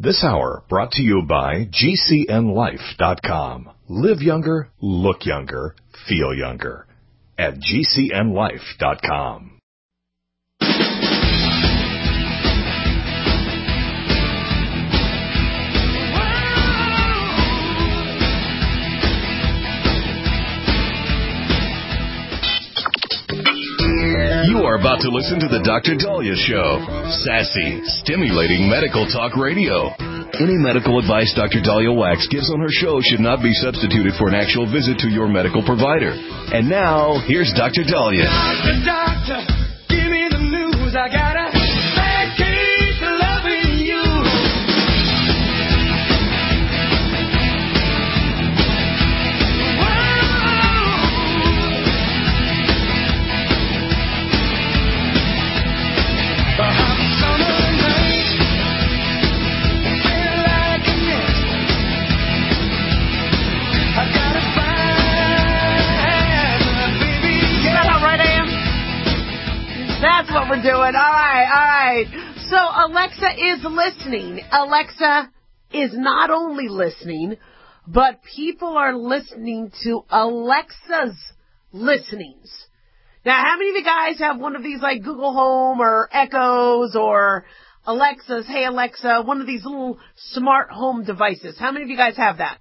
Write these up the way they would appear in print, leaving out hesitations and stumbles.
This hour brought to you by GCNLife.com. Live younger, look younger, feel younger. At GCNLife.com. You are about to listen to the Dr. Daliah Show. Sassy, stimulating medical talk radio. Any medical advice Dr. Daliah Wax gives on her show should not be substituted for an actual visit to your medical provider. And now, here's Dr. Daliah. Doctor, give me the news. I got a bad case of loving you. That's what we're doing. All right. So Alexa is listening. Alexa is not only listening, but people are listening to Alexa's listenings. Now, how many of you guys have one of these like Google Home or Echoes or Alexa's, hey Alexa, one of these little smart home devices? How many of you guys have that?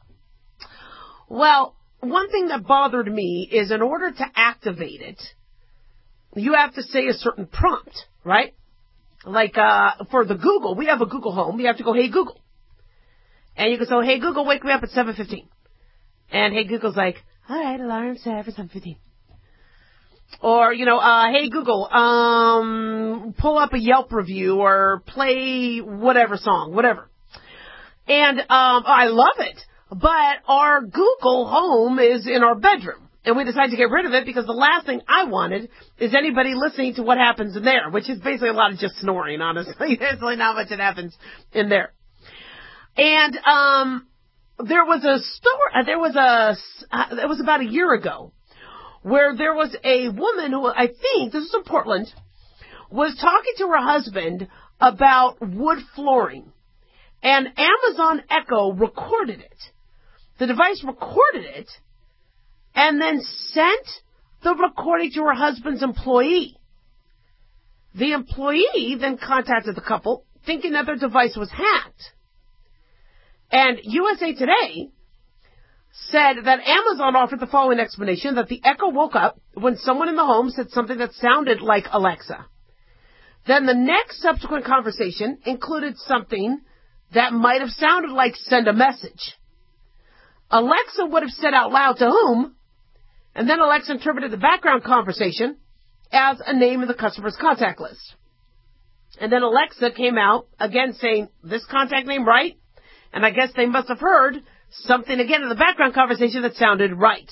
Well, one thing that bothered me is in order to activate it, you have to say a certain prompt, right? Like, for the Google, we have a Google Home. You have to go, hey, Google. And you can say, hey, Google, wake me up at 7:15. And hey, Google's like, all right, alarm set for 7:15. Or, hey, Google, pull up a Yelp review or play whatever song, whatever. And, I love it. But our Google Home is in our bedroom. And we decided to get rid of it because the last thing I wanted is anybody listening to what happens in there, which is basically a lot of just snoring, honestly. There's really not much that happens in there. And there was a story, it was about a year ago, where there was a woman who, I think, this is in Portland, was talking to her husband about wood flooring. And Amazon Echo recorded it. The device recorded it, and then sent the recording to her husband's employee. The employee then contacted the couple, thinking that their device was hacked. And USA Today said that Amazon offered the following explanation, that the Echo woke up when someone in the home said something that sounded like Alexa. Then the next subsequent conversation included something that might have sounded like send a message. Alexa would have said out loud to whom, and then Alexa interpreted the background conversation as a name in the customer's contact list. And then Alexa came out again saying, this contact name right? And I guess they must have heard something again in the background conversation that sounded right.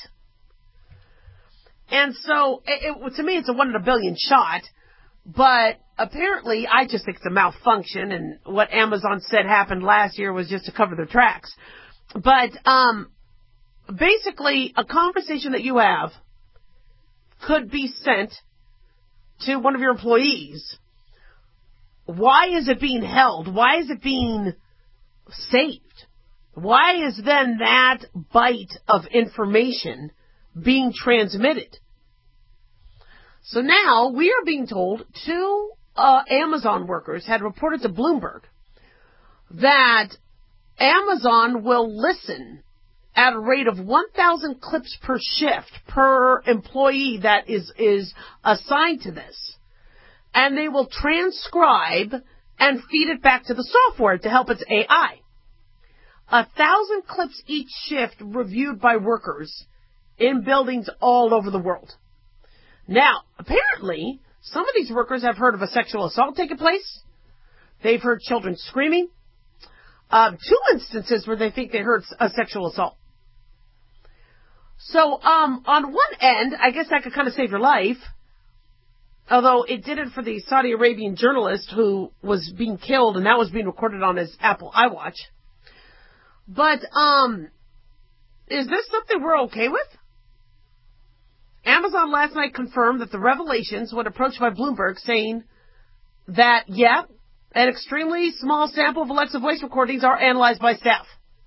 And so, to me, it's a 1 in a billion shot. But apparently, I just think it's a malfunction. And what Amazon said happened last year was just to cover their tracks. But, basically, a conversation that you have could be sent to one of your employees. Why is it being held? Why is it being saved? Why is then that byte of information being transmitted? So now we are being told 2 Amazon workers had reported to Bloomberg that Amazon will listen at a rate of 1,000 clips per shift per employee that is assigned to this. And they will transcribe and feed it back to the software to help its AI. 1,000 clips each shift reviewed by workers in buildings all over the world. Now, apparently, some of these workers have heard of a sexual assault taking place. They've heard children screaming. 2 instances where they think they heard a sexual assault. So, on one end, I guess that could kind of save your life. Although it didn't for the Saudi Arabian journalist who was being killed, and that was being recorded on his Apple iWatch. But, is this something we're okay with? Amazon last night confirmed that the revelations, when approached by Bloomberg, saying that, yeah, An extremely small sample of Alexa voice recordings are analyzed by staff.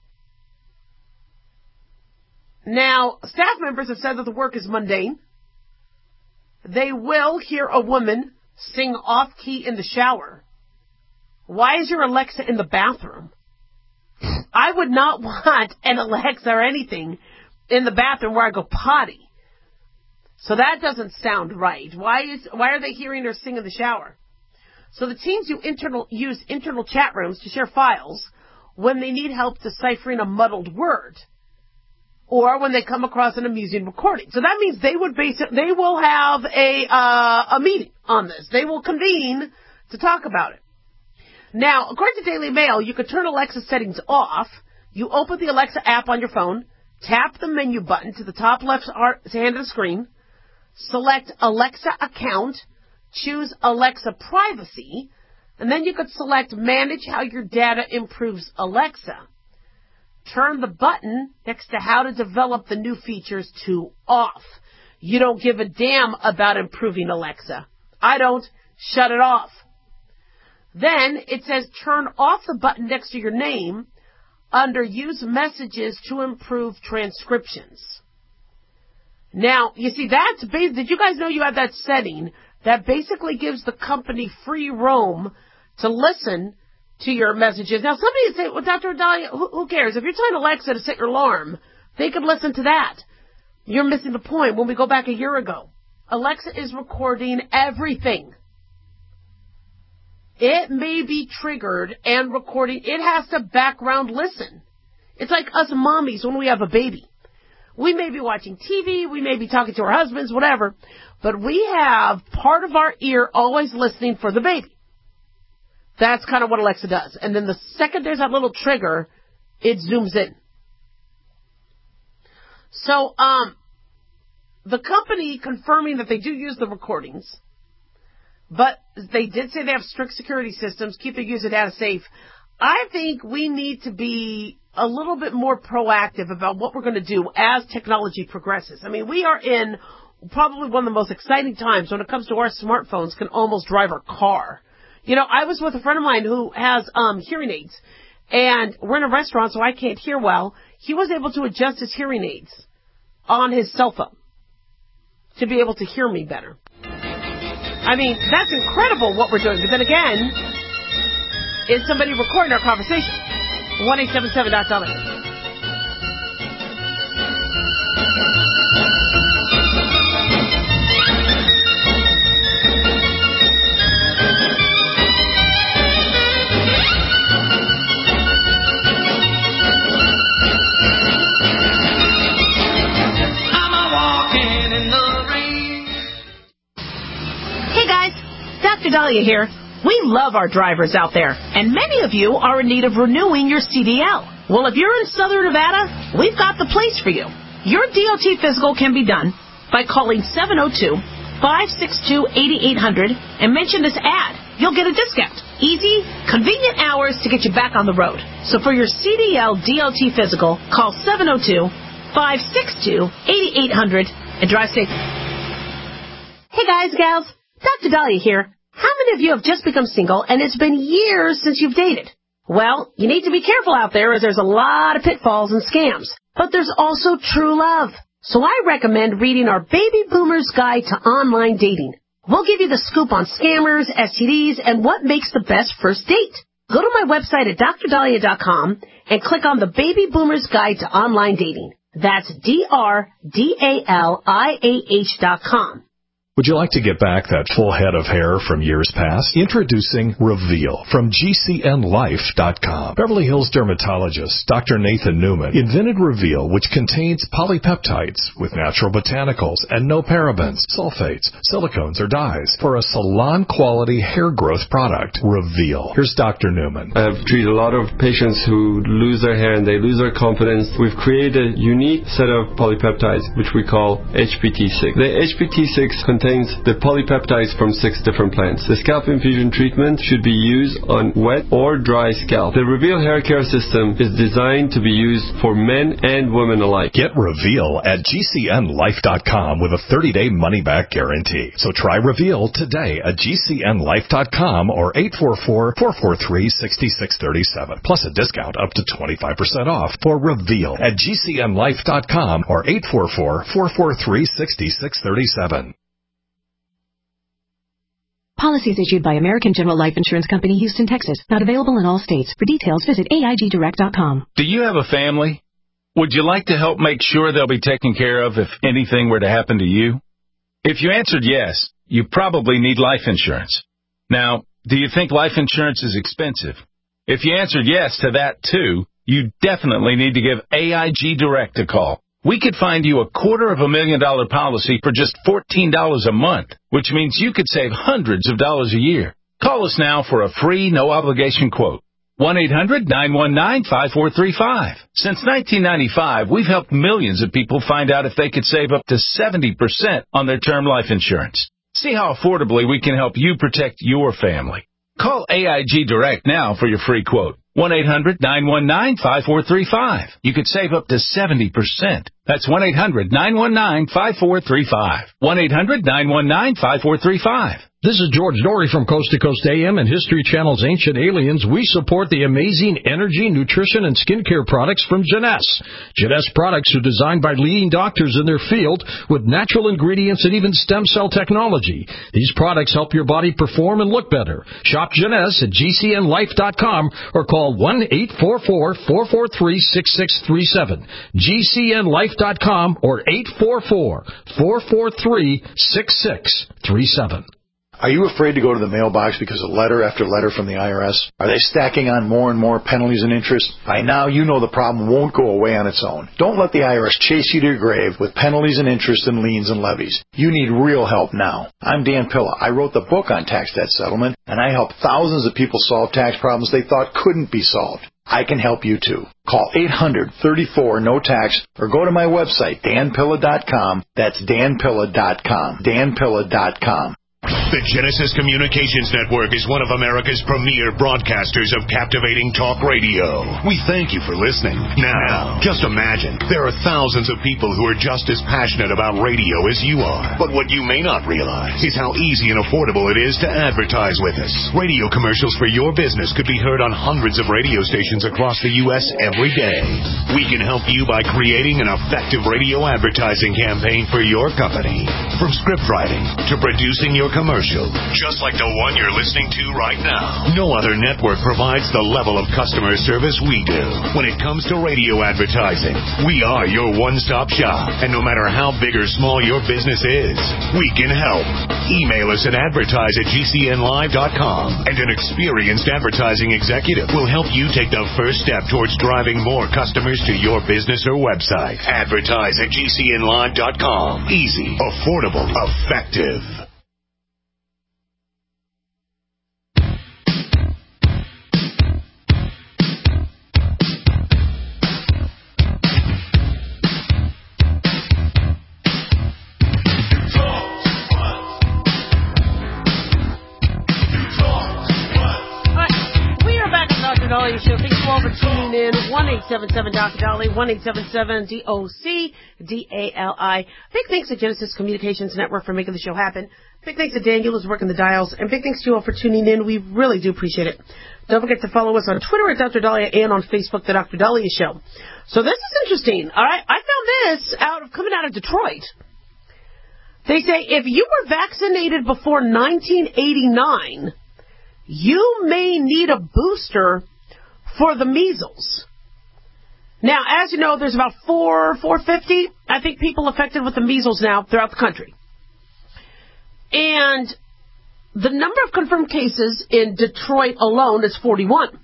Now, staff members have said that the work is mundane. They will hear a woman sing off-key in the shower. Why is your Alexa in the bathroom? I would not want an Alexa or anything in the bathroom where I go potty. So that doesn't sound right. Why are they hearing her sing in the shower? So the teams use internal chat rooms to share files when they need help deciphering a muddled word, or when they come across an amusing recording. So that means they will have a meeting on this. They will convene to talk about it. Now, according to Daily Mail, you could turn Alexa settings off. You open the Alexa app on your phone, tap the menu button to the top left hand of the screen, select Alexa account, choose Alexa privacy, and then you could select manage how your data improves Alexa. Turn the button next to how to develop the new features to off. You don't give a damn about improving Alexa. I don't. Shut it off. Then it says turn off the button next to your name under use messages to improve transcriptions. Now, you see, did you guys know you have that setting that basically gives the company free roam to listen to your messages? Now, somebody would say, well, Dr. Dahlia, who cares? If you're telling Alexa to set your alarm, they could listen to that. You're missing the point. When we go back a year ago, Alexa is recording everything. It may be triggered and recording. It has to background listen. It's like us mommies when we have a baby. We may be watching TV, we may be talking to our husbands, whatever, but we have part of our ear always listening for the baby. That's kind of what Alexa does. And then the second there's that little trigger, it zooms in. So, the company confirming that they do use the recordings, but they did say they have strict security systems, keep their user data safe. I think we need to be a little bit more proactive about what we're going to do as technology progresses. I mean, we are in probably one of the most exciting times when it comes to our smartphones can almost drive our car. You know, I was with a friend of mine who has hearing aids, and we're in a restaurant, so I can't hear well. He was able to adjust his hearing aids on his cell phone to be able to hear me better. I mean, that's incredible what we're doing. But then again, is somebody recording our conversation? 1-877-DOC. Dr. Dahlia here. We love our drivers out there, and many of you are in need of renewing your CDL. Well, if you're in Southern Nevada, we've got the place for you. Your DOT physical can be done by calling 702-562-8800 and mention this ad. You'll get a discount. Easy, convenient hours to get you back on the road. So for your CDL DOT physical, call 702-562-8800 and drive safe. Hey guys, gals, Dr. Dahlia here. How many of you have just become single and it's been years since you've dated? Well, you need to be careful out there as there's a lot of pitfalls and scams. But there's also true love. So I recommend reading our Baby Boomer's Guide to Online Dating. We'll give you the scoop on scammers, STDs, and what makes the best first date. Go to my website at drdahlia.com and click on the Baby Boomer's Guide to Online Dating. That's DRDALIAH.com. Would you like to get back that full head of hair from years past? Introducing Reveal from GCNLife.com. Beverly Hills dermatologist Dr. Nathan Newman invented Reveal, which contains polypeptides with natural botanicals and no parabens, sulfates, silicones, or dyes for a salon-quality hair growth product. Reveal. Here's Dr. Newman. I've treated a lot of patients who lose their hair and they lose their confidence. We've created a unique set of polypeptides, which we call HPT6. The HPT6 contains contains the polypeptides from 6 different plants. The scalp infusion treatment should be used on wet or dry scalp. The Reveal hair care system is designed to be used for men and women alike. Get Reveal at GCNlife.com with a 30-day money-back guarantee. So try Reveal today at GCNlife.com or 844-443-6637. Plus a discount up to 25% off for Reveal at GCNlife.com or 844-443-6637. Policies issued by American General Life Insurance Company, Houston, Texas. Not available in all states. For details, visit AIGdirect.com. Do you have a family? Would you like to help make sure they'll be taken care of if anything were to happen to you? If you answered yes, you probably need life insurance. Now, do you think life insurance is expensive? If you answered yes to that too, you definitely need to give AIG Direct a call. We could find you a $250,000 policy for just $14 a month, which means you could save hundreds of dollars a year. Call us now for a free, no-obligation quote. 1-800-919-5435. Since 1995, we've helped millions of people find out if they could save up to 70% on their term life insurance. See how affordably we can help you protect your family. Call AIG Direct now for your free quote. 1-800-919-5435. You could save up to 70%. That's 1-800-919-5435. 1-800-919-5435. This is George Dory from Coast to Coast AM and History Channel's Ancient Aliens. We support the amazing energy, nutrition, and skincare products from Jeunesse. Jeunesse products are designed by leading doctors in their field with natural ingredients and even stem cell technology. These products help your body perform and look better. Shop Jeunesse at GCNlife.com or call 1-844-443-6637. GCNlife.com or 844-443-6637. Are you afraid to go to the mailbox because of letter after letter from the IRS? Are they stacking on more and more penalties and interest? By now, you know the problem won't go away on its own. Don't let the IRS chase you to your grave with penalties and interest and liens and levies. You need real help now. I'm Dan Pilla. I wrote the book on tax debt settlement, and I helped thousands of people solve tax problems they thought couldn't be solved. I can help you too. Call 800-34-NO-TAX or go to my website, danpilla.com. That's danpilla.com. danpilla.com. The Genesis Communications Network is one of America's premier broadcasters of captivating talk radio. We thank you for listening. Now, just imagine, there are thousands of people who are just as passionate about radio as you are. But what you may not realize is how easy and affordable it is to advertise with us. Radio commercials for your business could be heard on hundreds of radio stations across the U.S. every day. We can help you by creating an effective radio advertising campaign for your company. From script writing to producing your commercial, just like the one you're listening to right now. No other network provides the level of customer service we do. When it comes to radio advertising, we are your one-stop shop. And no matter how big or small your business is, we can help. Email us at advertise@gcnlive.com, and an experienced advertising executive will help you take the first step towards driving more customers to your business or website. Advertise@gcnlive.com. Easy, affordable, effective. Show. Thank you all for tuning in. 1-877-Dr. 1-877-DOC-DALI. Big thanks to Genesis Communications Network for making the show happen. Big thanks to Daniel who's working the dials. And big thanks to you all for tuning in. We really do appreciate it. Don't forget to follow us on Twitter at Dr. Dahlia and on Facebook, The Dr. Dahlia Show. So this is interesting. All right. I found this coming out of Detroit. They say if you were vaccinated before 1989, you may need a booster for the measles. Now, as you know, there's about 450, I think, people affected with the measles now throughout the country. And the number of confirmed cases in Detroit alone is 41.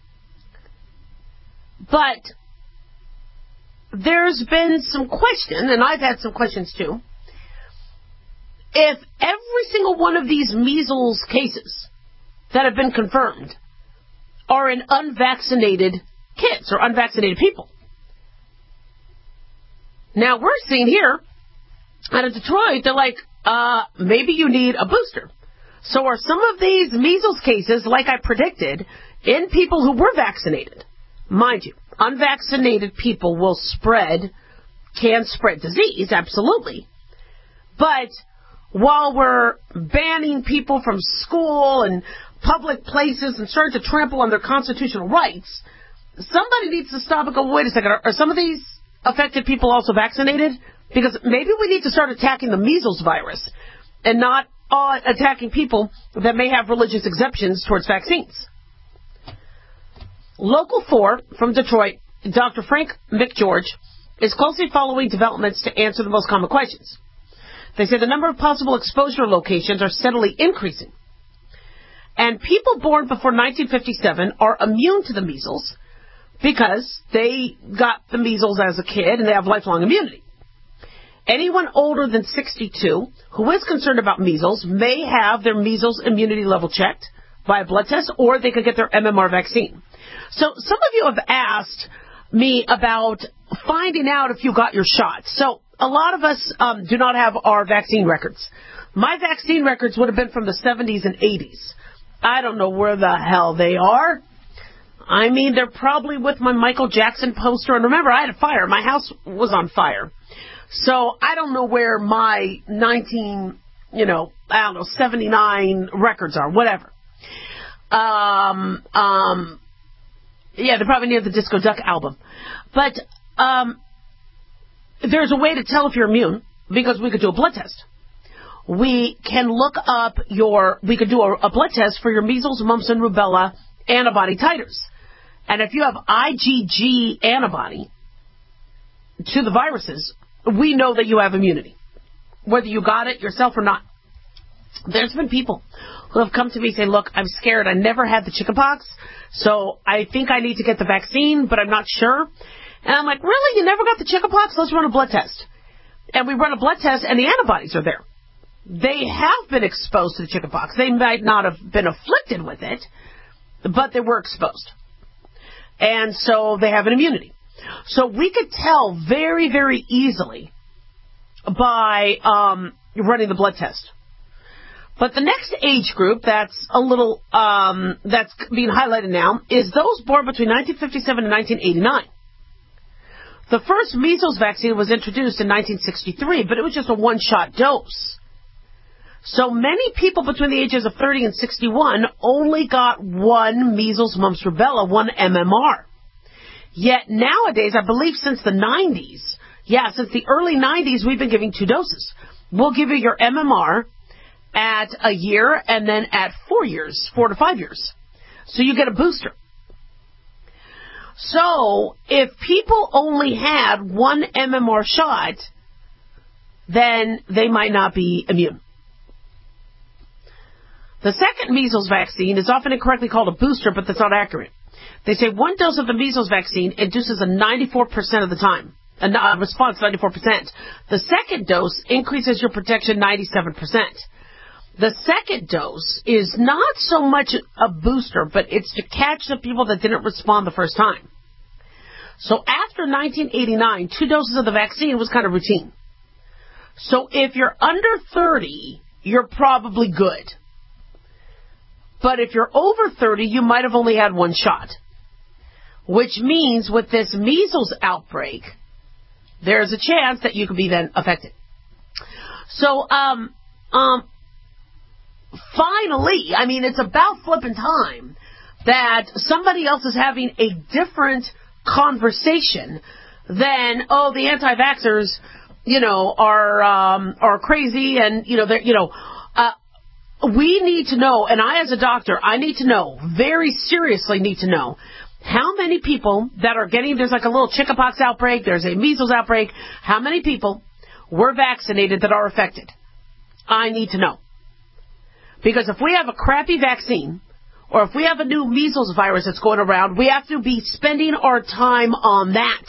But there's been some question, and I've had some questions too, if every single one of these measles cases that have been confirmed are in unvaccinated kids or unvaccinated people. Now, we're seeing here out of Detroit, they're like, maybe you need a booster. So are some of these measles cases, like I predicted, in people who were vaccinated? Mind you, unvaccinated people can spread disease, absolutely. But while we're banning people from school and public places and starting to trample on their constitutional rights, somebody needs to stop and go, wait a second, are some of these affected people also vaccinated? Because maybe we need to start attacking the measles virus and not attacking people that may have religious exemptions towards vaccines. Local 4 from Detroit, Dr. Frank McGeorge, is closely following developments to answer the most common questions. They say the number of possible exposure locations are steadily increasing. And people born before 1957 are immune to the measles because they got the measles as a kid and they have lifelong immunity. Anyone older than 62 who is concerned about measles may have their measles immunity level checked by a blood test, or they could get their MMR vaccine. So some of you have asked me about finding out if you got your shot. So a lot of us do not have our vaccine records. My vaccine records would have been from the 70s and 80s. I don't know where the hell they are. I mean, they're probably with my Michael Jackson poster. And remember, I had a fire. My house was on fire. So I don't know where my 79 records are, whatever. Yeah, they're probably near the Disco Duck album. But there's a way to tell if you're immune, because we could do a blood test. We can look up we could do a blood test for your measles, mumps, and rubella antibody titers. And if you have IgG antibody to the viruses, we know that you have immunity, whether you got it yourself or not. There's been people who have come to me saying, look, I'm scared. I never had the chickenpox, so I think I need to get the vaccine, but I'm not sure. And I'm like, really? You never got the chickenpox? Let's run a blood test. And we run a blood test, and the antibodies are there. They have been exposed to the chickenpox. They might not have been afflicted with it, but they were exposed. And so they have an immunity. So we could tell very, very easily by running the blood test. But the next age group that's that's being highlighted now is those born between 1957 and 1989. The first measles vaccine was introduced in 1963, but it was just a one-shot dose. So many people between the ages of 30 and 61 only got one measles, mumps, rubella, one MMR. Yet nowadays, I believe since the 90s, since the early 90s, we've been giving 2 doses. We'll give you your MMR at a year and then at 4 years, 4 to 5 years. So you get a booster. So if people only had one MMR shot, then they might not be immune. The second measles vaccine is often incorrectly called a booster, but that's not accurate. They say one dose of the measles vaccine induces a 94% of the time, a response 94%. The second dose increases your protection 97%. The second dose is not so much a booster, but it's to catch the people that didn't respond the first time. So after 1989, 2 doses of the vaccine was kind of routine. So if you're under 30, you're probably good. But if you're over 30, you might have only had one shot. Which means with this measles outbreak, there's a chance that you could be then affected. So, finally, I mean, it's about flipping time that somebody else is having a different conversation than, the anti-vaxxers, are crazy and, we need to know, and I as a doctor, I need to know, very seriously need to know, how many people that are there's like a little chickenpox outbreak, there's a measles outbreak, how many people were vaccinated that are affected? I need to know. Because if we have a crappy vaccine, or if we have a new measles virus that's going around, we have to be spending our time on that.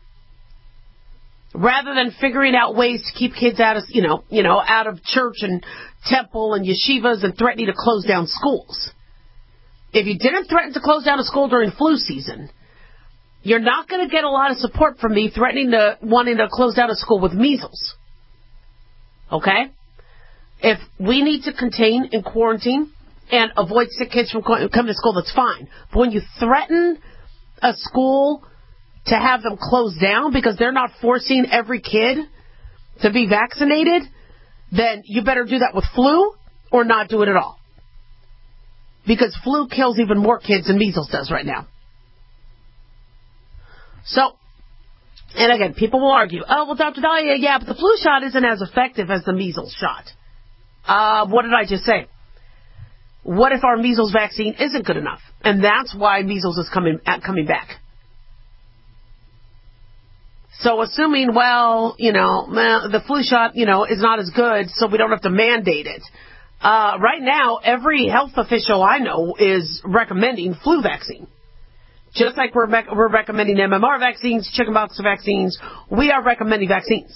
Rather than figuring out ways to keep kids out of, out of church and temple and yeshivas and threatening to close down schools. If you didn't threaten to close down a school during flu season, you're not going to get a lot of support from me wanting to close down a school with measles. Okay? If we need to contain and quarantine and avoid sick kids from coming to school, that's fine. But when you threaten a school to have them closed down because they're not forcing every kid to be vaccinated, then you better do that with flu or not do it at all. Because flu kills even more kids than measles does right now. So, and again, people will argue, oh, well, Dr. Dahlia, yeah, but the flu shot isn't as effective as the measles shot. What did I just say? What if our measles vaccine isn't good enough? And that's why measles is coming back. So assuming, well, the flu shot, is not as good, so we don't have to mandate it. Right now, every health official I know is recommending flu vaccine. Just like we're recommending MMR vaccines, chickenpox vaccines, we are recommending vaccines.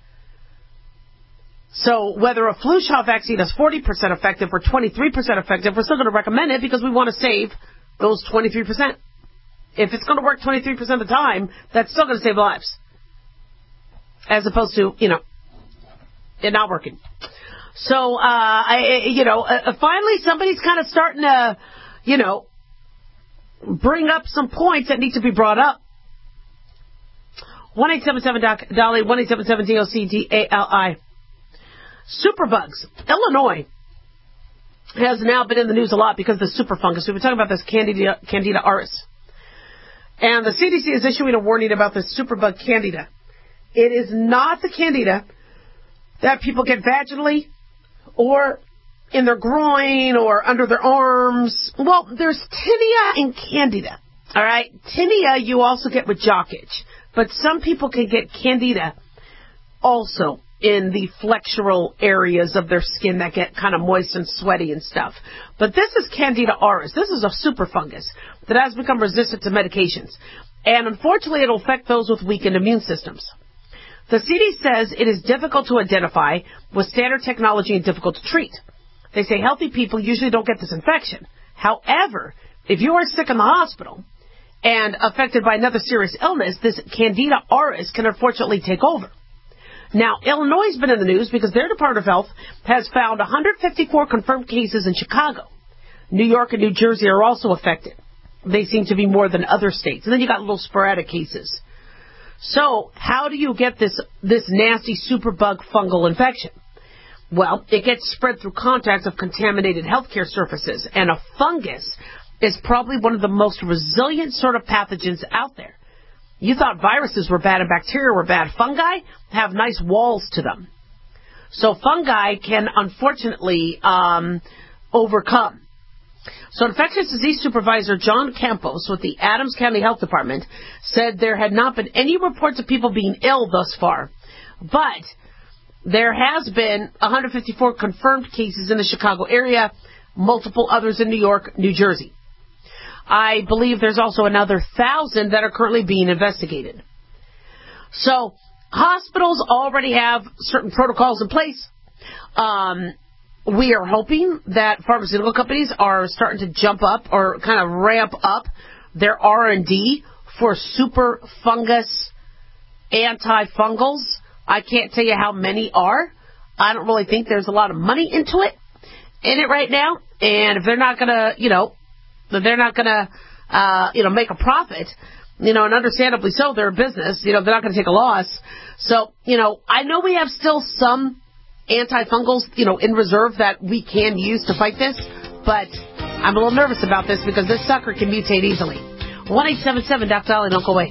So whether a flu shot vaccine is 40% effective or 23% effective, we're still going to recommend it because we want to save those 23%. If it's going to work 23% of the time, that's still going to save lives. As opposed to, it not working. So, finally somebody's kind of starting to, bring up some points that need to be brought up. 1-877-DOLLY, 1-877-DOCDALI. Superbugs. Illinois has now been in the news a lot because of the super fungus. We've been talking about this Candida auris. And the CDC is issuing a warning about this superbug Candida. It is not the Candida that people get vaginally or in their groin or under their arms. Well, there's tinea and Candida. All right? Tinea you also get with jock itch. But some people can get Candida also in the flexural areas of their skin that get kind of moist and sweaty and stuff. But this is Candida auris. This is a super fungus that has become resistant to medications. And unfortunately, it'll affect those with weakened immune systems. The CDC says it is difficult to identify with standard technology and difficult to treat. They say healthy people usually don't get this infection. However, if you are sick in the hospital and affected by another serious illness, this Candida auris can unfortunately take over. Now, Illinois has been in the news because their Department of Health has found 154 confirmed cases in Chicago. New York and New Jersey are also affected. They seem to be more than other states. And then you got little sporadic cases. So, how do you get this nasty superbug fungal infection? Well, it gets spread through contact of contaminated healthcare surfaces. And a fungus is probably one of the most resilient sort of pathogens out there. You thought viruses were bad and bacteria were bad. Fungi have nice walls to them. So fungi can unfortunately overcome. So infectious disease supervisor John Campos with the Adams County Health Department said there had not been any reports of people being ill thus far. But there has been 154 confirmed cases in the Chicago area, multiple others in New York, New Jersey. I believe there's also another 1,000 that are currently being investigated. So, hospitals already have certain protocols in place. We are hoping that pharmaceutical companies are starting to jump up or kind of ramp up their R&D for super fungus antifungals. I can't tell you how many are. I don't really think there's a lot of money in it right now. And if they're not going to, make a profit, and understandably so, they're a business, they're not going to take a loss. So, I know we have still some antifungals, in reserve that we can use to fight this, but I'm a little nervous about this because this sucker can mutate easily. 1-877-Dr. Don't go away.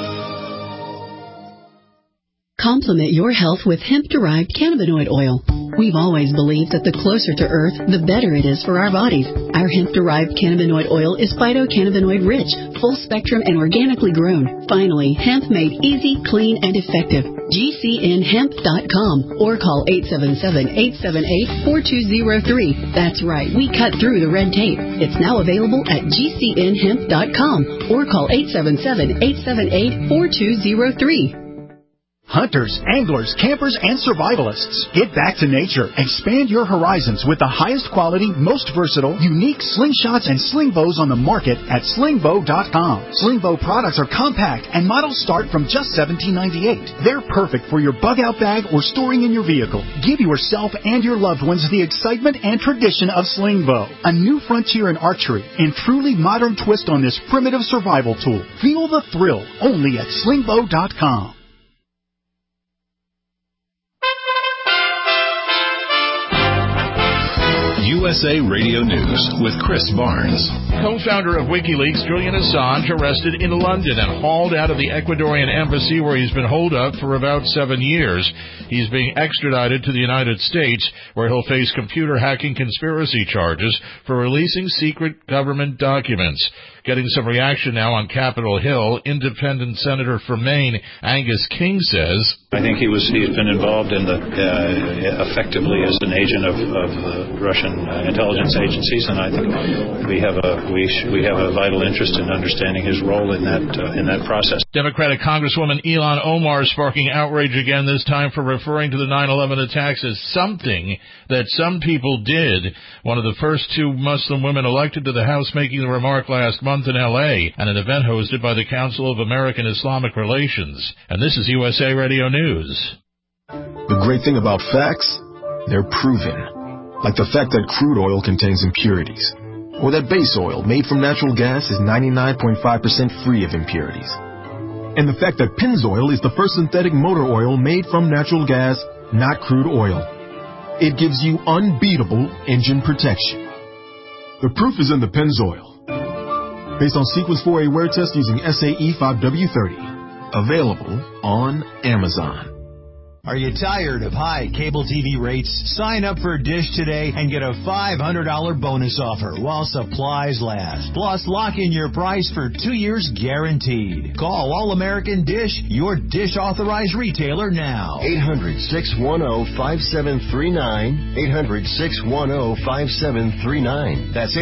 Complement your health with hemp-derived cannabinoid oil. We've always believed that the closer to Earth, the better it is for our bodies. Our hemp-derived cannabinoid oil is phytocannabinoid-rich, full-spectrum, and organically grown. Finally, hemp made easy, clean, and effective. GCNHemp.com or call 877-878-4203. That's right, we cut through the red tape. It's now available at GCNHemp.com or call 877-878-4203. Hunters, anglers, campers, and survivalists. Get back to nature. Expand your horizons with the highest quality, most versatile, unique slingshots and sling bows on the market at slingbow.com. Slingbow products are compact and models start from just $17.98. They're perfect for your bug out bag or storing in your vehicle. Give yourself and your loved ones the excitement and tradition of Slingbow, a new frontier in archery and truly modern twist on this primitive survival tool. Feel the thrill only at slingbow.com. USA Radio News with Chris Barnes. Co-founder of WikiLeaks, Julian Assange, arrested in London and hauled out of the Ecuadorian embassy where he's been holed up for about 7 years. He's being extradited to the United States, where he'll face computer hacking conspiracy charges for releasing secret government documents. Getting some reaction now on Capitol Hill, independent Senator from Maine, Angus King, says, I think he's been involved in effectively as an agent of the Russian intelligence agencies, and I think we have a vital interest in understanding his role in that process. Democratic Congresswoman Ilhan Omar sparking outrage again, this time for referring to the 9/11 attacks as something that some people did. One of the first 2 Muslim women elected to the House making the remark last month in L.A. at an event hosted by the Council of American Islamic Relations. And this is USA Radio News. The great thing about facts, they're proven. Like the fact that crude oil contains impurities, or that base oil made from natural gas is 99.5% free of impurities. And the fact that Pennzoil is the first synthetic motor oil made from natural gas, not crude oil. It gives you unbeatable engine protection. The proof is in the Pennzoil. Based on Sequence 4A wear test using SAE 5W30. Available on Amazon. Are you tired of high cable TV rates? Sign up for Dish today and get a $500 bonus offer while supplies last. Plus, lock in your price for 2 years guaranteed. Call All American Dish, your Dish authorized retailer now. 800-610-5739. 800-610-5739. That's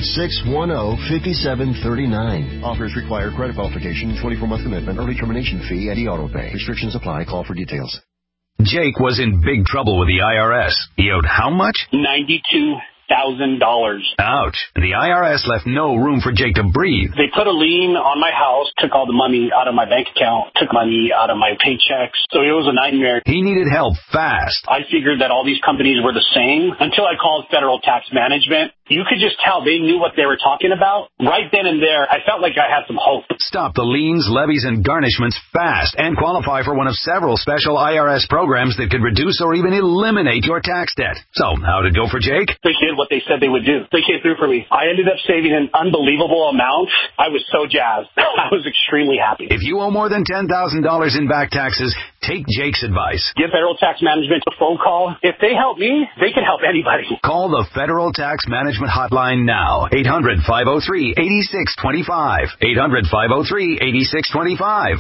800-610-5739. Offers require credit qualification, 24-month commitment, early termination fee, and auto pay. Restrictions apply. Call for details. Jake was in big trouble with the IRS. He owed how much? $92,000. Ouch. The IRS left no room for Jake to breathe. They put a lien on my house, took all the money out of my bank account, took money out of my paychecks. So it was a nightmare. He needed help fast. I figured that all these companies were the same until I called Federal Tax Management. You could just tell they knew what they were talking about. Right then and there, I felt like I had some hope. Stop the liens, levies, and garnishments fast and qualify for one of several special IRS programs that could reduce or even eliminate your tax debt. So, how'd it go for Jake? They did what they said they would do. They came through for me. I ended up saving an unbelievable amount. I was so jazzed. I was extremely happy. If you owe more than $10,000 in back taxes, take Jake's advice. Give Federal Tax Management a phone call. If they help me, they can help anybody. Call the Federal Tax Management Hotline now. 800-503-8625. 800-503-8625.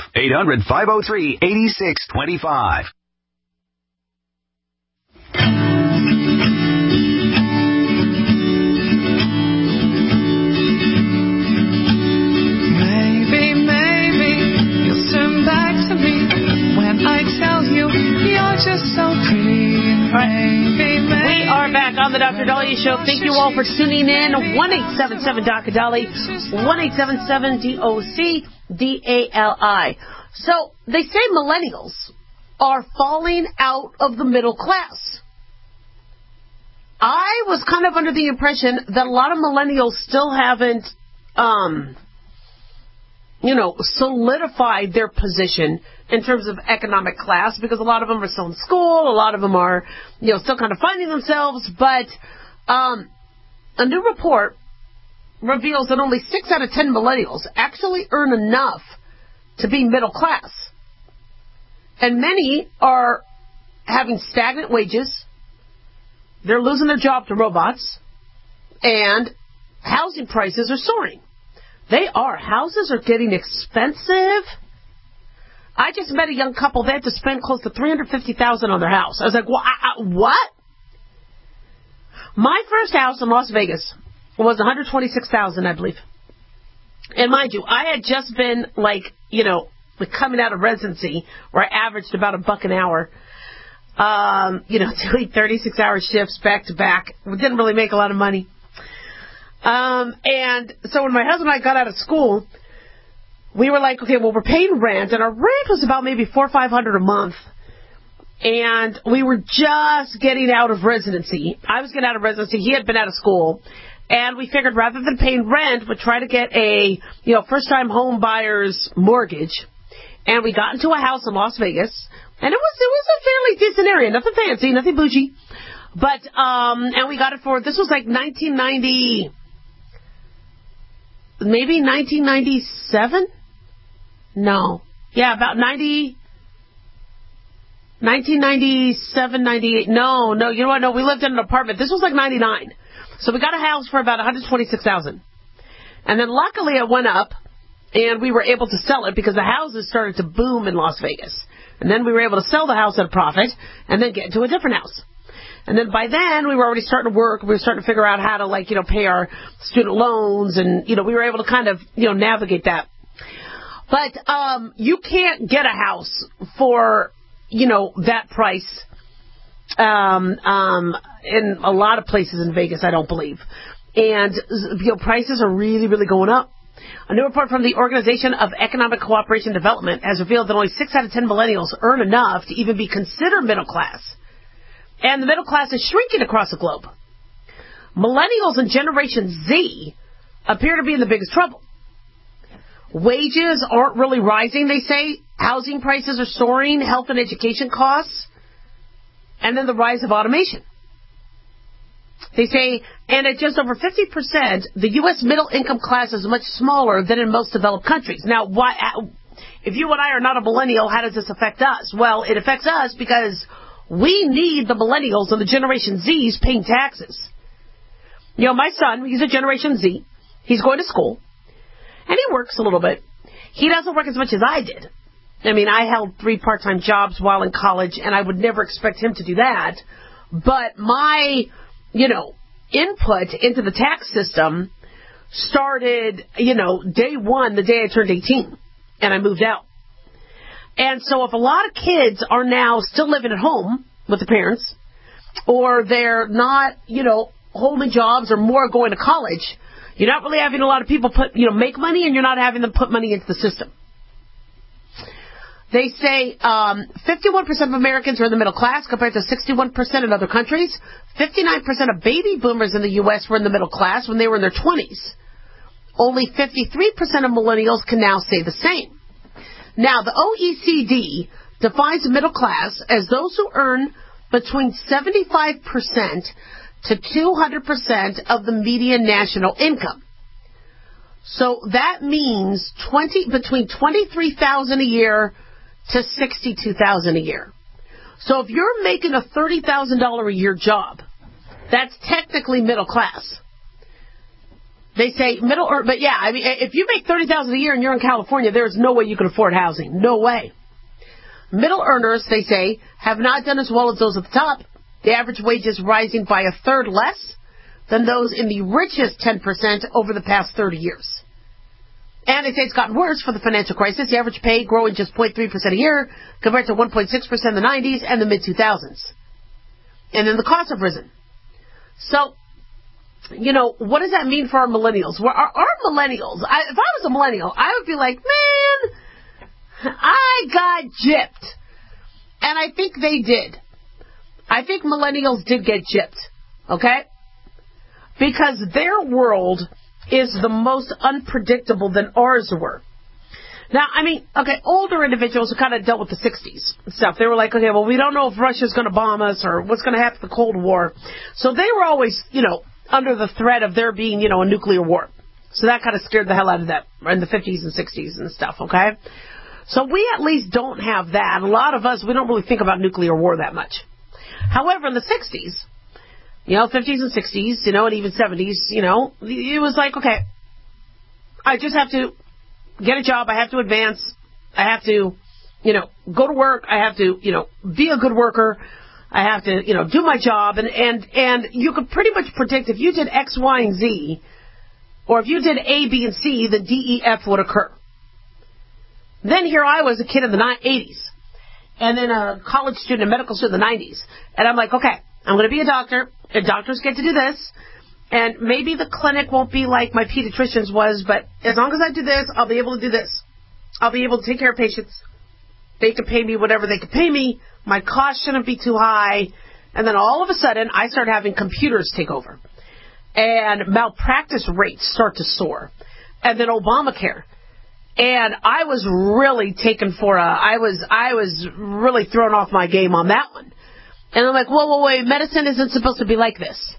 800-503-8625. Just so pretty and we are back on the Dr. Dahlia Show. Thank you all for tuning in. 1-877-Dr. Dali, 1-877-DOC-DALI. So they say millennials are falling out of the middle class. I was kind of under the impression that a lot of millennials still haven't, solidified their position in terms of economic class, because a lot of them are still in school, a lot of them are, still kind of finding themselves, but a new report reveals that only 6 out of 10 millennials actually earn enough to be middle class. And many are having stagnant wages, They're losing their job to robots, and housing prices are soaring. They are. Houses are getting expensive. I just met a young couple. They had to spend close to $350,000 on their house. I was like, what? My first house in Las Vegas was $126,000, I believe. And mind you, I had just been coming out of residency where I averaged about $1 an hour. Doing 36-hour shifts back to back. We didn't really make a lot of money. And so when my husband and I got out of school, we were like, okay, well, we're paying rent, and our rent was about maybe $400 or $500 a month. And we were just getting out of residency. I was getting out of residency. He had been out of school. And we figured rather than paying rent, we'd try to get a, first-time home buyer's mortgage. And we got into a house in Las Vegas. And it was a fairly decent area. Nothing fancy, nothing bougie. But, and we got it for, this was like 1990, maybe 1997? No. Yeah, about 1997, 98. No, you know what? No, we lived in an apartment. This was like 99. So we got a house for about $126,000. And then luckily it went up, and we were able to sell it because the houses started to boom in Las Vegas. And then we were able to sell the house at a profit and then get into a different house. And then by then we were already starting to work. We were starting to figure out how to pay our student loans, and we were able to kind of navigate that. But you can't get a house for that price in a lot of places in Vegas, I don't believe. And prices are really, really going up. A new report from the Organization of Economic Cooperation and Development has revealed that only 6 out of 10 millennials earn enough to even be considered middle class. And the middle class is shrinking across the globe. Millennials and Generation Z appear to be in the biggest trouble. Wages aren't really rising, they say. Housing prices are soaring, health and education costs, and then the rise of automation. They say, and at just over 50%, the U.S. middle-income class is much smaller than in most developed countries. Now, why? If you and I are not a millennial, how does this affect us? Well, it affects us because we need the millennials and the Generation Zs paying taxes. My son, he's a Generation Z. He's going to school, and he works a little bit. He doesn't work as much as I did. I mean, I held 3 part-time jobs while in college, and I would never expect him to do that. But my input into the tax system started, day one, the day I turned 18, and I moved out. And so if a lot of kids are now still living at home with the parents, or they're not, holding jobs or more going to college, you're not really having a lot of people make money, and you're not having them put money into the system. They say 51% of Americans are in the middle class compared to 61% in other countries. 59% of baby boomers in the U.S. were in the middle class when they were in their 20s. Only 53% of millennials can now say the same. Now, the OECD defines the middle class as those who earn between 75% to 200% of the median national income. So that means between $23,000 a year to $62,000 a year. So if you're making a $30,000 a year job, that's technically middle class. They say but yeah, I mean, if you make $30,000 a year and you're in California, there's no way you can afford housing. No way. Middle earners, they say, have not done as well as those at the top. The average wage is rising by a third less than those in the richest 10% over the past 30 years. And they say it's gotten worse for the financial crisis. The average pay growing just 0.3% a year compared to 1.6% in the 90s and the mid-2000s. And then the costs have risen. So, what does that mean for our millennials? Well, our millennials, if I was a millennial, I would be like, man, I got gypped. And I think they did. I think millennials did get gypped. Okay? Because their world is the most unpredictable than ours were. Now, I mean, okay, older individuals who kind of dealt with the 60s and stuff, they were like, okay, well, we don't know if Russia's going to bomb us or what's going to happen to the Cold War. So they were always, under the threat of there being, a nuclear war. So that kind of scared the hell out of them in the 50s and 60s and stuff, okay? So we at least don't have that. A lot of us, we don't really think about nuclear war that much. However, in the 60s, 50s and 60s, and even 70s, it was like, okay, I just have to get a job. I have to advance. I have to, go to work. I have to, be a good worker. I have to, do my job. And you could pretty much predict if you did X, Y, and Z, or if you did A, B, and C, the D, E, F would occur. Then here I was, a kid in the 80s, and then a college student, a medical student in the 90s. And I'm like, okay, I'm going to be a doctor, and doctors get to do this. And maybe the clinic won't be like my pediatrician's was, but as long as I do this, I'll be able to do this. I'll be able to take care of patients. They can pay me whatever they can pay me. My cost shouldn't be too high. And then all of a sudden, I start having computers take over. And malpractice rates start to soar. And then Obamacare. And I was really taken for I was really thrown off my game on that one. And I'm like, whoa, wait, medicine isn't supposed to be like this.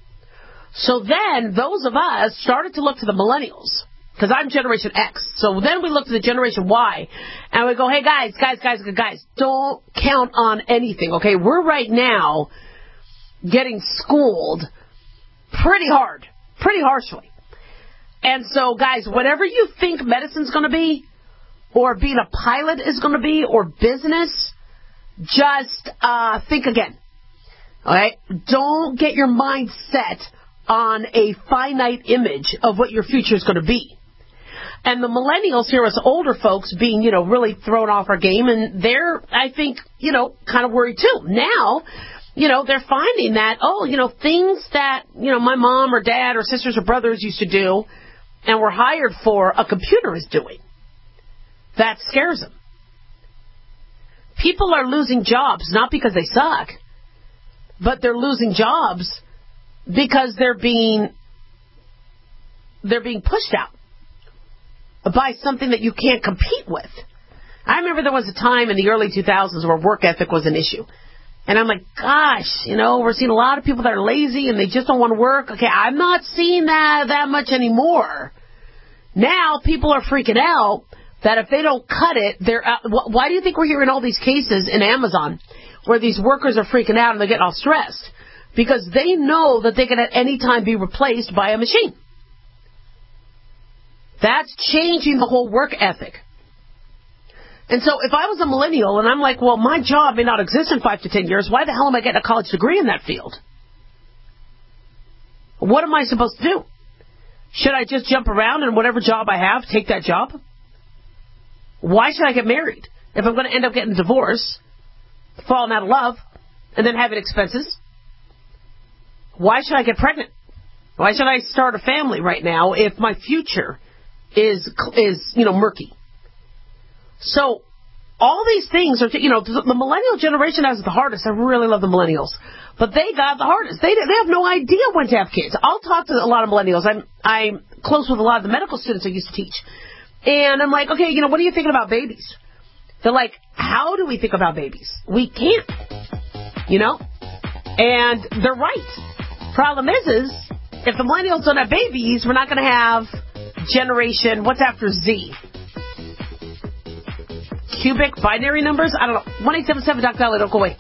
So then those of us started to look to the millennials, because I'm Generation X. So then we looked to the Generation Y, and we go, hey, guys, don't count on anything, okay? We're right now getting schooled pretty hard, pretty harshly. And so, guys, whatever you think medicine's going to be, or being a pilot is going to be, or business, just think again, all right? Don't get your mind set on a finite image of what your future is going to be. And the millennials here, us older folks, being, really thrown off our game, and they're, I think, kind of worried too. Now, they're finding that, things that, my mom or dad or sisters or brothers used to do and were hired for, a computer is doing. That scares them. People are losing jobs, not because they suck, but they're losing jobs because they're being pushed out by something that you can't compete with. I remember there was a time in the early 2000s where work ethic was an issue. And I'm like, gosh, we're seeing a lot of people that are lazy and they just don't want to work. Okay, I'm not seeing that much anymore. Now people are freaking out that if they don't cut it, they're out. Why do you think we're hearing all these cases in Amazon where these workers are freaking out and they're getting all stressed? Because they know that they can at any time be replaced by a machine. That's changing the whole work ethic. And so if I was a millennial and I'm like, well, my job may not exist in 5 to 10 years, why the hell am I getting a college degree in that field? What am I supposed to do? Should I just jump around and whatever job I have, take that job? Why should I get married if I'm going to end up getting a divorce, falling out of love, and then having expenses? Why should I get pregnant? Why should I start a family right now if my future is murky? So all these things are, the millennial generation has the hardest. I really love the millennials, but they got the hardest. They have no idea when to have kids. I'll talk to a lot of millennials. I'm close with a lot of the medical students I used to teach, and I'm like, okay, what are you thinking about babies? They're like, how do we think about babies? We can't, and they're right. Problem is, if the millennials don't have babies, we're not going to have generation, what's after Z? Cubic binary numbers? I don't know. 1-877 Dr. Dolly, don't go away.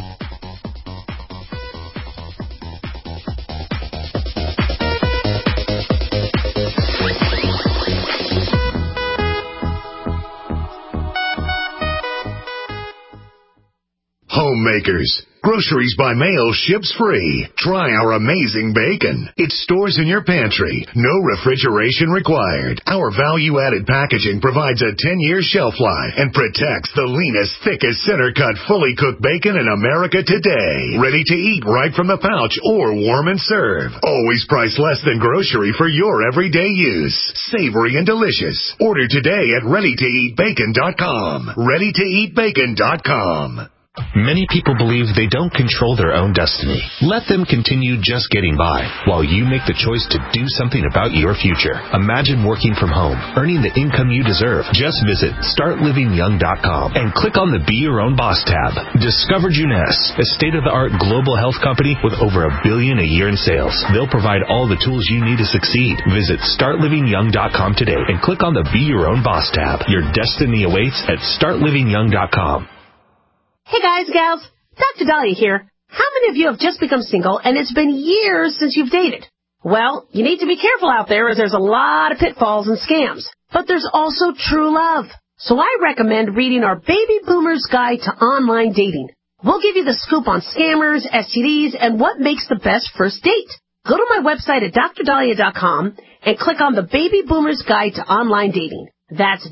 Homemakers. Groceries by mail ships free. Try our amazing bacon. It stores in your pantry. No refrigeration required. Our value-added packaging provides a 10-year shelf life and protects the leanest, thickest, center-cut, fully cooked bacon in America today. Ready to eat right from the pouch or warm and serve. Always priced less than grocery for your everyday use. Savory and delicious. Order today at ReadyToEatBacon.com. ReadyToEatBacon.com. Many people believe they don't control their own destiny. Let them continue just getting by while you make the choice to do something about your future. Imagine working from home, earning the income you deserve. Just visit StartLivingYoung.com and click on the Be Your Own Boss tab. Discover Juness, a state-of-the-art global health company with over $1 billion a year in sales. They'll provide all the tools you need to succeed. Visit StartLivingYoung.com today and click on the Be Your Own Boss tab. Your destiny awaits at StartLivingYoung.com. Hey guys, gals, Dr. Dahlia here. How many of you have just become single and it's been years since you've dated? Well, you need to be careful out there as there's a lot of pitfalls and scams. But there's also true love. So I recommend reading our Baby Boomer's Guide to Online Dating. We'll give you the scoop on scammers, STDs, and what makes the best first date. Go to my website at drdahlia.com and click on the Baby Boomer's Guide to Online Dating. That's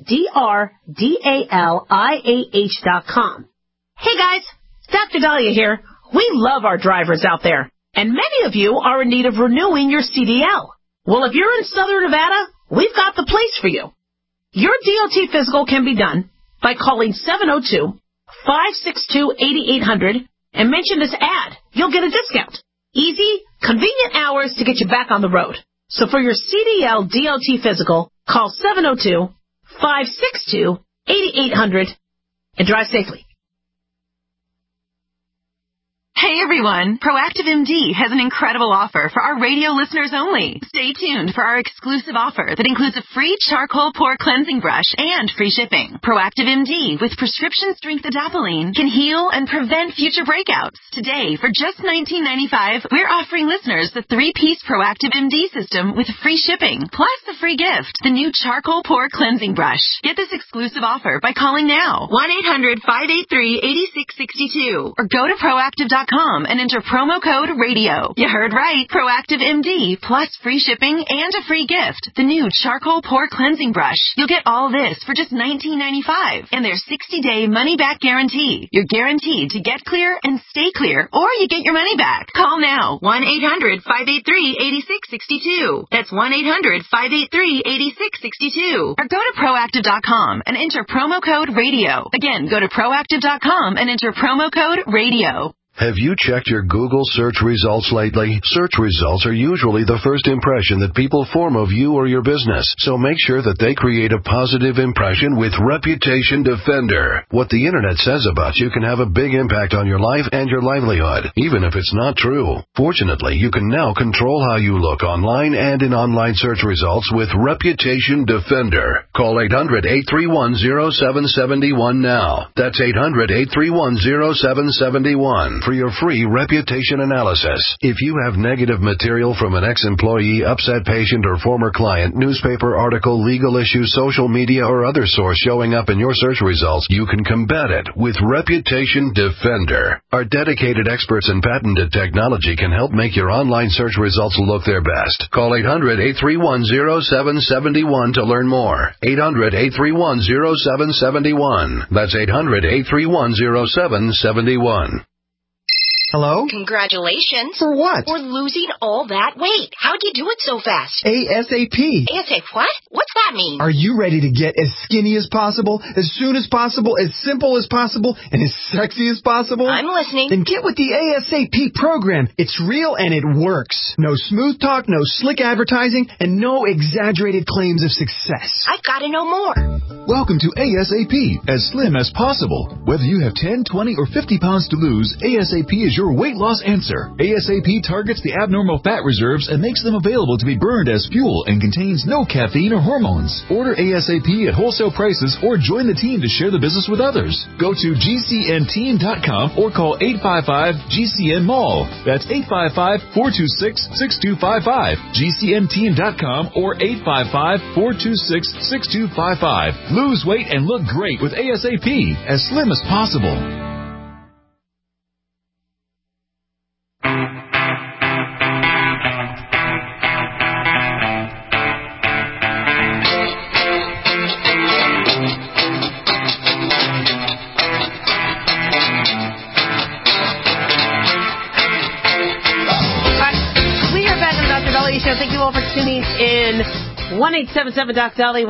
DRDALIAH.com. Hey guys, Dr. Dahlia here. We love our drivers out there, and many of you are in need of renewing your CDL. Well, if you're in Southern Nevada, we've got the place for you. Your DOT physical can be done by calling 702-562-8800 and mention this ad. You'll get a discount. Easy, convenient hours to get you back on the road. So for your CDL DOT physical, call 702-562-8800 and drive safely. Hey everyone, Proactive MD has an incredible offer for our radio listeners only. Stay tuned for our exclusive offer that includes a free charcoal pore cleansing brush and free shipping. Proactive MD with prescription strength adapalene can heal and prevent future breakouts. Today, for just $19.95, we're offering listeners the 3-piece Proactive MD system with free shipping, plus the free gift, the new charcoal pore cleansing brush. Get this exclusive offer by calling now, 1-800-583-8662, or go to proactive.com and enter promo code RADIO. You heard right. Proactive MD plus free shipping and a free gift. The new charcoal pore cleansing brush. You'll get all this for just $19.95 and their 60-day money-back guarantee. You're guaranteed to get clear and stay clear, or you get your money back. Call now. 1-800-583-8662. That's 1-800-583-8662. Or go to proactive.com and enter promo code RADIO. Again, go to proactive.com and enter promo code RADIO. Have you checked your Google search results lately? Search results are usually the first impression that people form of you or your business, so make sure that they create a positive impression with Reputation Defender. What the Internet says about you can have a big impact on your life and your livelihood, even if it's not true. Fortunately, you can now control how you look online and in online search results with Reputation Defender. Call 800-831-0771 now. That's 800-831-0771. For your free reputation analysis. If you have negative material from an ex-employee, upset patient, or former client, newspaper article, legal issue, social media, or other source showing up in your search results, you can combat it with Reputation Defender. Our dedicated experts in patented technology can help make your online search results look their best. Call 800-831-0771 to learn more. 800-831-0771. That's 800-831-0771. Hello? Congratulations. For what? For losing all that weight. How'd you do it so fast? ASAP. ASAP what? What's that mean? Are you ready to get as skinny as possible, as soon as possible, as simple as possible, and as sexy as possible? I'm listening. Then get with the ASAP program. It's real and it works. No smooth talk, no slick advertising, and no exaggerated claims of success. I've got to know more. Welcome to ASAP, as slim as possible. Whether you have 10, 20, or 50 pounds to lose, ASAP is your weight loss answer. ASAP targets the abnormal fat reserves and makes them available to be burned as fuel and contains no caffeine or hormones. Order ASAP at wholesale prices or join the team to share the business with others. Go to GCNteam.com or call 855-GCN-MALL. That's 855-426-6255. GCNteam.com or 855-426-6255. Lose weight and look great with ASAP, as slim as possible. Thank you all for tuning in. 1-877-DOC-DALI,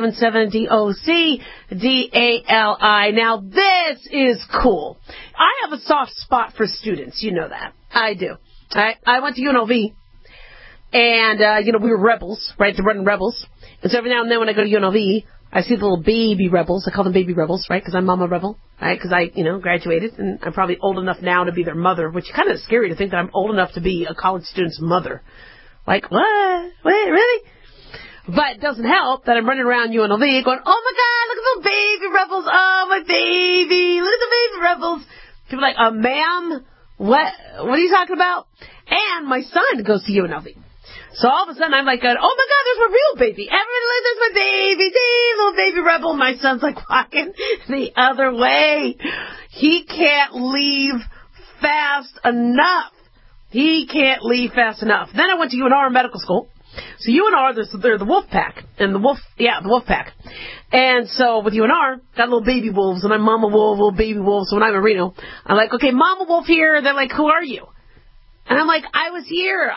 1-877-DOC-DALI. Now, this is cool. I have a soft spot for students. You know that. I do. I went to UNLV, and, we were rebels, right? They're running rebels. And so every now and then when I go to UNLV, I see the little baby rebels. I call them baby rebels, right? Because I'm a rebel, right? Because I, graduated, and I'm probably old enough now to be their mother, which is kind of scary to think that I'm old enough to be a college student's mother. Like, what? Wait, really? But it doesn't help that I'm running around UNLV going, oh my God, look at the baby rebels. Oh, my baby. Look at the baby rebels. People are like, ma'am, What are you talking about? And my son goes to UNLV. So all of a sudden I'm like, oh my God, there's my real baby. Everybody, there's my baby, Dave, little baby rebel. My son's like walking the other way. He can't leave fast enough. He can't leave fast enough. Then I went to UNR medical school. So UNR, they're the wolf pack. And the wolf pack. And so with UNR, got little baby wolves, and I'm mama wolf, little baby wolves. So when I'm in Reno, I'm like, okay, mama wolf here. They're like, who are you? And I'm like, I was here.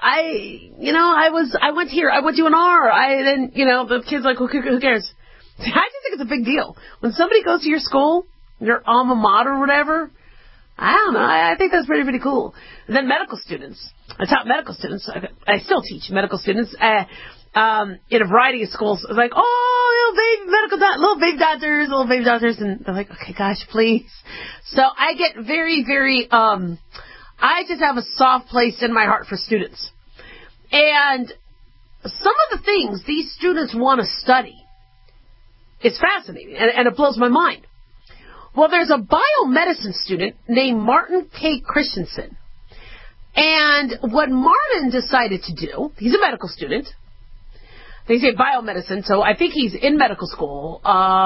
I went here. I went to UNR. The kid's like, who cares? I just think it's a big deal. When somebody goes to your school, your alma mater or whatever, I don't know. I think that's pretty cool. And then medical students. I taught medical students. I still teach medical students in a variety of schools. It's like, oh, little baby doctors. And they're like, okay, gosh, please. So I get very, very, I just have a soft place in my heart for students. And some of the things these students want to study is fascinating, and it blows my mind. Well, there's a biomedicine student named Martin K. Christensen. And what Martin decided to do, he's a medical student. They say biomedicine, so I think he's in medical school.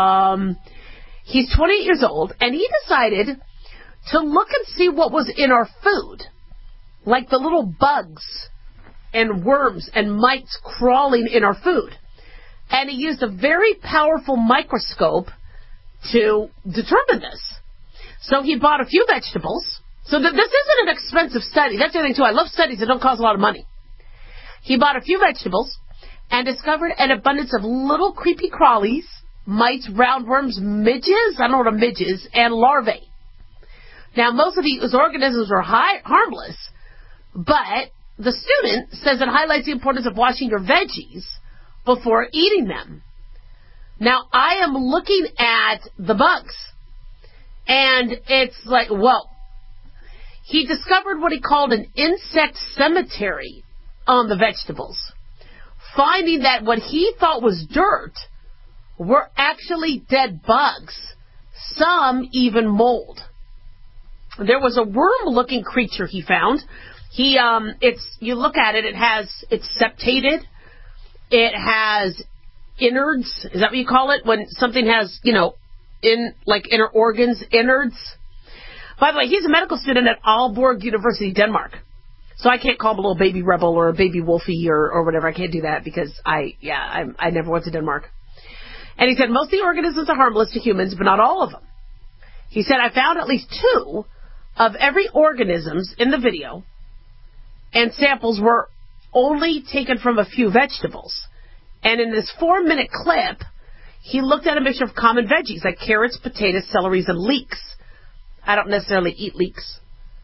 He's 28 years old, and he decided to look and see what was in our food, like the little bugs and worms and mites crawling in our food. And he used a very powerful microscope to determine this. So he bought a few vegetables. So this isn't an expensive study. That's the other thing, too. I love studies that don't cost a lot of money. He bought a few vegetables and discovered an abundance of little creepy crawlies, mites, roundworms, midges, I don't know what a midge is, and larvae. Now, most of these organisms are harmless, but the student says it highlights the importance of washing your veggies before eating them. Now, I am looking at the bugs, and it's like, whoa. He discovered what he called an insect cemetery on the vegetables, finding that what he thought was dirt were actually dead bugs, some even mold. There was a worm-looking creature he found. You look at it, it's septated. It has innards. Is that what you call it? When something has, inner organs, innards. By the way, he's a medical student at Aalborg University, Denmark. So I can't call him a little baby rebel or a baby wolfie or whatever. I can't do that because I never went to Denmark. And he said most of the organisms are harmless to humans, but not all of them. He said, I found at least 2 of every organisms in the video, and samples were only taken from a few vegetables. And in this 4-minute clip, he looked at a mixture of common veggies like carrots, potatoes, celeries, and leeks. I don't necessarily eat leeks.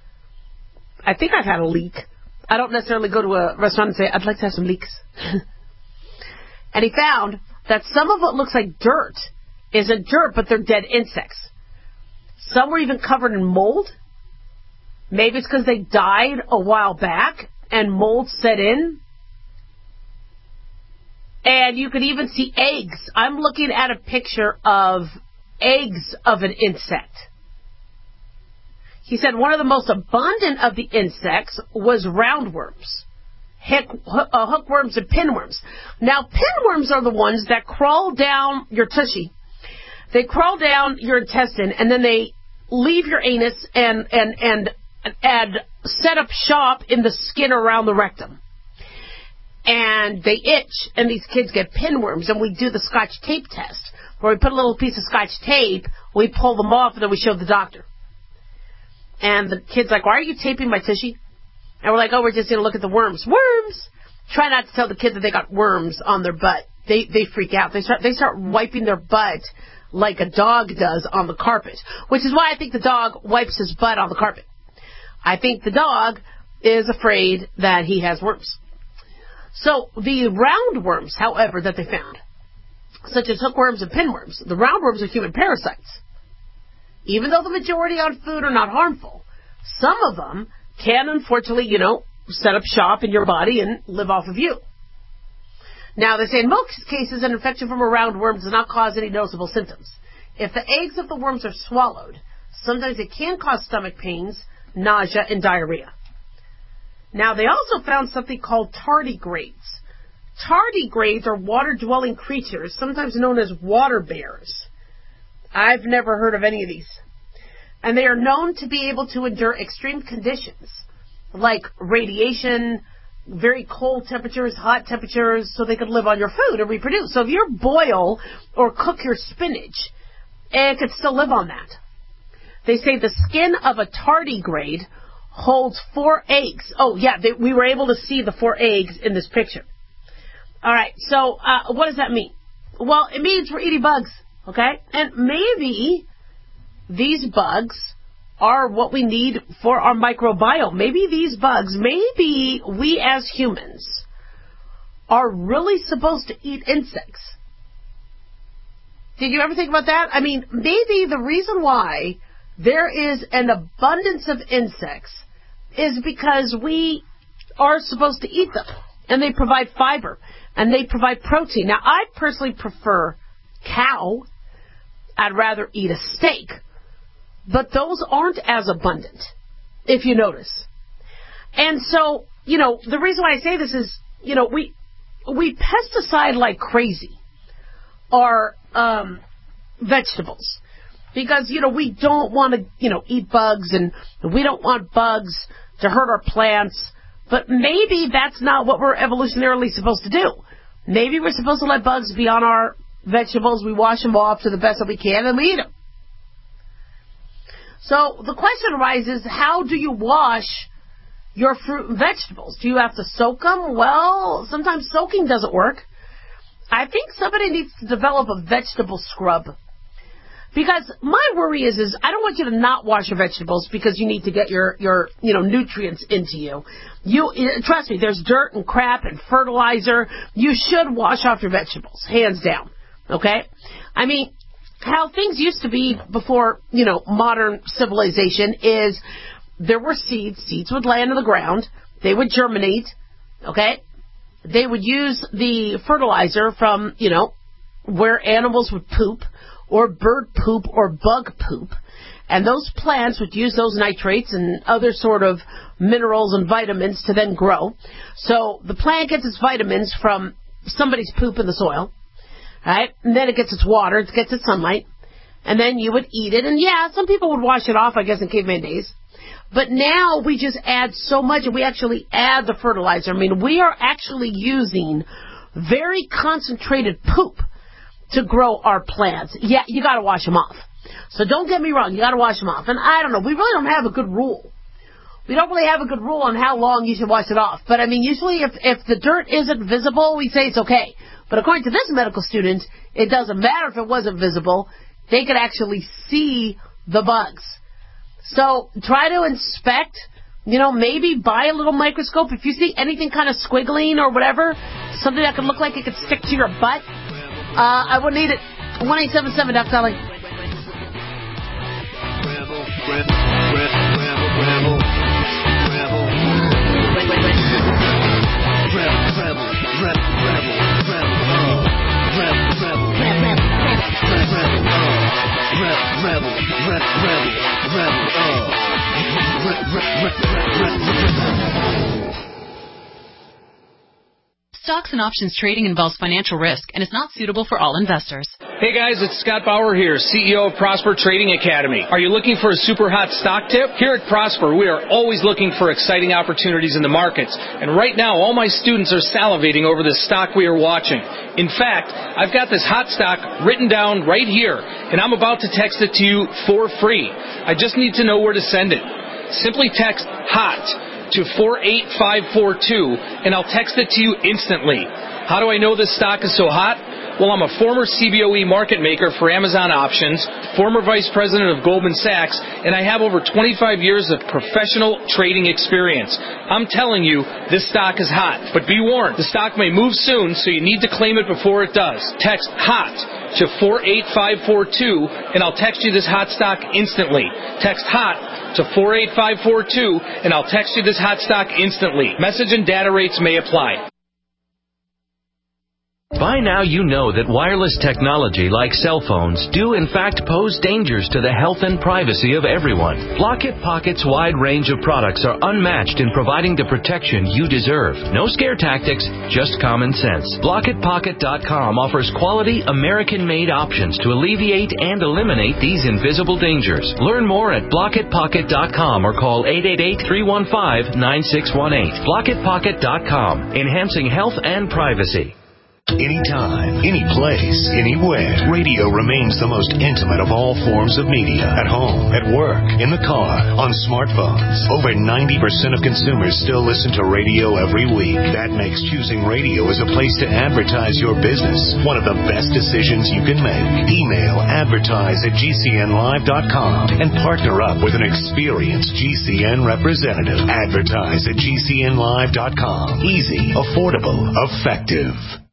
I think I've had a leek. I don't necessarily go to a restaurant and say, I'd like to have some leeks. And he found that some of what looks like dirt isn't dirt, but they're dead insects. Some were even covered in mold. Maybe it's because they died a while back and mold set in. And you could even see eggs. I'm looking at a picture of eggs of an insect. He said one of the most abundant of the insects was roundworms, hookworms, and pinworms. Now, pinworms are the ones that crawl down your tushy. They crawl down your intestine, and then they leave your anus and set up shop in the skin around the rectum. And they itch, and these kids get pinworms, and we do the Scotch tape test, where we put a little piece of Scotch tape, we pull them off, and then we show the doctor. And the kid's like, why are you taping my tushy? And we're like, oh, we're just going to look at the worms. Worms! Try not to tell the kids that they got worms on their butt. They freak out. They start wiping their butt like a dog does on the carpet, which is why I think the dog wipes his butt on the carpet. I think the dog is afraid that he has worms. So the roundworms, however, that they found, such as hookworms and pinworms, the roundworms are human parasites. Even though the majority on food are not harmful, some of them can, unfortunately, set up shop in your body and live off of you. Now, they say in most cases, an infection from a roundworm does not cause any noticeable symptoms. If the eggs of the worms are swallowed, sometimes it can cause stomach pains, nausea, and diarrhea. Now, they also found something called tardigrades. Tardigrades are water-dwelling creatures, sometimes known as water bears. I've never heard of any of these. And they are known to be able to endure extreme conditions, like radiation, very cold temperatures, hot temperatures, so they could live on your food and reproduce. So if you boil or cook your spinach, it could still live on that. They say the skin of a tardigrade holds 4 eggs. Oh, yeah, we were able to see the 4 eggs in this picture. All right, so what does that mean? Well, it means we're eating bugs, okay? And maybe these bugs are what we need for our microbiome. Maybe these bugs, maybe we as humans are really supposed to eat insects. Did you ever think about that? I mean, maybe the reason why there is an abundance of insects is because we are supposed to eat them. And they provide fiber. And they provide protein. Now, I personally prefer cow. I'd rather eat a steak. But those aren't as abundant, if you notice. And so, the reason why I say this is, we pesticide like crazy our vegetables. Because, we don't want to, eat bugs, and we don't want bugs to hurt our plants. But maybe that's not what we're evolutionarily supposed to do. Maybe we're supposed to let bugs be on our vegetables. We wash them off to the best that we can, and we eat them. So the question arises, how do you wash your fruit and vegetables? Do you have to soak them? Well, sometimes soaking doesn't work. I think somebody needs to develop a vegetable scrub. Because my worry is I don't want you to not wash your vegetables because you need to get your nutrients into you. Trust me, there's dirt and crap and fertilizer. You should wash off your vegetables, hands down. Okay? I mean, how things used to be before, modern civilization is there were seeds. Seeds would land on the ground. They would germinate. Okay? They would use the fertilizer from, where animals would poop, or bird poop, or bug poop. And those plants would use those nitrates and other sort of minerals and vitamins to then grow. So the plant gets its vitamins from somebody's poop in the soil, right? And then it gets its water, it gets its sunlight, and then you would eat it. And yeah, some people would wash it off, I guess, in caveman days. But now we just add so much, and we actually add the fertilizer. I mean, we are actually using very concentrated poop to grow our plants. Yeah, you got to wash them off. So don't get me wrong, you got to wash them off. And I don't know, we really don't have a good rule. We don't really have a good rule on how long you should wash it off. But I mean, usually if the dirt isn't visible, we say it's okay. But according to this medical student, it doesn't matter if it wasn't visible. They could actually see the bugs. So try to inspect, maybe buy a little microscope. If you see anything kind of squiggling or whatever, something that could look like it could stick to your butt, I would need it. 1-877 Doc Dolly. Stocks and options trading involves financial risk and is not suitable for all investors. Hey guys, it's Scott Bauer here, CEO of Prosper Trading Academy. Are you looking for a super hot stock tip? Here at Prosper, we are always looking for exciting opportunities in the markets. And right now, all my students are salivating over this stock we are watching. In fact, I've got this hot stock written down right here, and I'm about to text it to you for free. I just need to know where to send it. Simply text HOT to 48542, and I'll text it to you instantly. How do I know this stock is so hot? Well, I'm a former CBOE market maker for Amazon Options, former vice president of Goldman Sachs, and I have over 25 years of professional trading experience. I'm telling you, this stock is hot. But be warned, the stock may move soon, so you need to claim it before it does. Text HOT to 48542, and I'll text you this hot stock instantly. Text HOT to 48542, and I'll text you this hot stock instantly. Message and data rates may apply. By now you know that wireless technology like cell phones do in fact pose dangers to the health and privacy of everyone. Blockit Pocket's wide range of products are unmatched in providing the protection you deserve. No scare tactics, just common sense. BlockitPocket.com offers quality American-made options to alleviate and eliminate these invisible dangers. Learn more at BlockitPocket.com or call 888-315-9618. BlockitPocket.com, enhancing health and privacy. Anytime, any place, anywhere. Radio remains the most intimate of all forms of media. At home, at work, in the car, on smartphones. Over 90% of consumers still listen to radio every week. That makes choosing radio as a place to advertise your business one of the best decisions you can make. Email advertise@gcnlive.com and partner up with an experienced GCN representative. Advertise@gcnlive.com. Easy, affordable, effective.